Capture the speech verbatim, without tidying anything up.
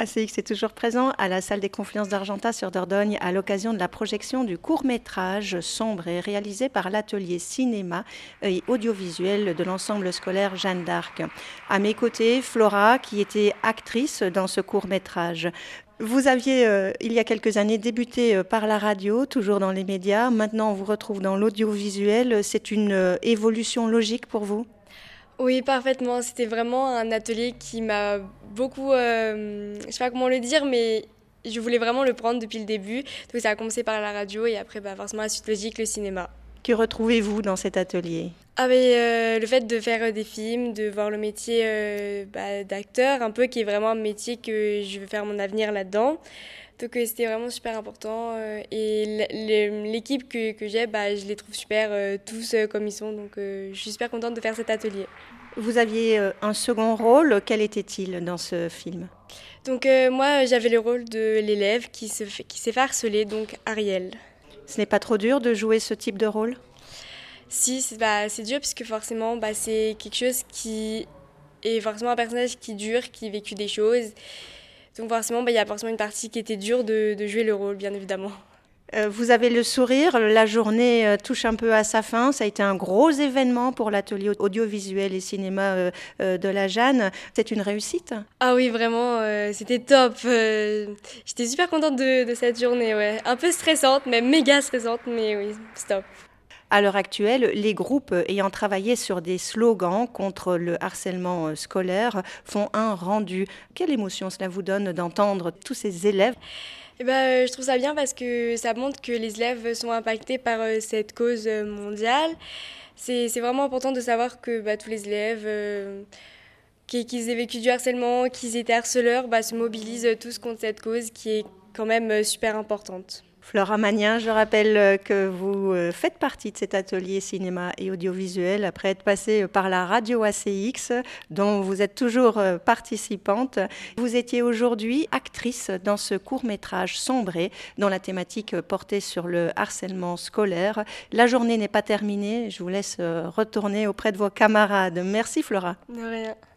A C X est toujours présent à la salle des Confluences d'Argentat sur Dordogne à l'occasion de la projection du court-métrage Sombré réalisé par l'atelier cinéma et audiovisuel de l'ensemble scolaire Jeanne d'Arc. À mes côtés, Flora qui était actrice dans ce court-métrage. Vous aviez, euh, il y a quelques années, débuté euh, par la radio, toujours dans les médias. Maintenant, on vous retrouve dans l'audiovisuel. C'est une euh, évolution logique pour vous ? Oui, parfaitement. C'était vraiment un atelier qui m'a beaucoup, euh, je sais pas comment le dire, mais je voulais vraiment le prendre depuis le début. Donc ça a commencé par la radio et après, bah, forcément, la suite logique, le cinéma. Que retrouvez-vous dans cet atelier ? Ah, mais, euh, le fait de faire euh, des films, de voir le métier euh, bah, d'acteur, un peu, qui est vraiment un métier que je veux faire mon avenir là-dedans. Donc euh, c'était vraiment super important. Euh, et l'équipe que, que j'ai, bah, je les trouve super, euh, tous euh, comme ils sont. Donc euh, je suis super contente de faire cet atelier. Vous aviez euh, un second rôle. Quel était-il dans ce film ? Donc euh, moi, j'avais le rôle de l'élève qui se fait, qui s'est fait harceler, donc Ariel. Ce n'est pas trop dur de jouer ce type de rôle ? Si, c'est, bah, c'est dur parce que forcément, bah, c'est quelque chose qui est forcément un personnage qui dure, qui a vécu des choses. Donc forcément, bah, il y a forcément une partie qui était dure de, de jouer le rôle, bien évidemment. Euh, vous avez le sourire, la journée euh, touche un peu à sa fin. Ça a été un gros événement pour l'atelier audiovisuel et cinéma euh, euh, de la Jeanne. C'est une réussite ? Ah oui, vraiment, euh, c'était top. Euh, j'étais super contente de, de cette journée, ouais. Un peu stressante, mais méga stressante, mais oui, stop. À l'heure actuelle, les groupes ayant travaillé sur des slogans contre le harcèlement scolaire font un rendu. Quelle émotion cela vous donne d'entendre tous ces élèves ? Eh ben, je trouve ça bien parce que ça montre que les élèves sont impactés par euh, cette cause mondiale. C'est, c'est vraiment important de savoir que bah, tous les élèves, euh, qu'ils, qu'ils aient vécu du harcèlement, qu'ils étaient harceleurs, bah, se mobilisent tous contre cette cause qui est quand même super importante. Flora Magnin, je rappelle que vous faites partie de cet atelier cinéma et audiovisuel après être passée par la radio A C X, dont vous êtes toujours participante. Vous étiez aujourd'hui actrice dans ce court-métrage Sombré, dont la thématique portait sur le harcèlement scolaire. La journée n'est pas terminée, je vous laisse retourner auprès de vos camarades. Merci Flora. De rien.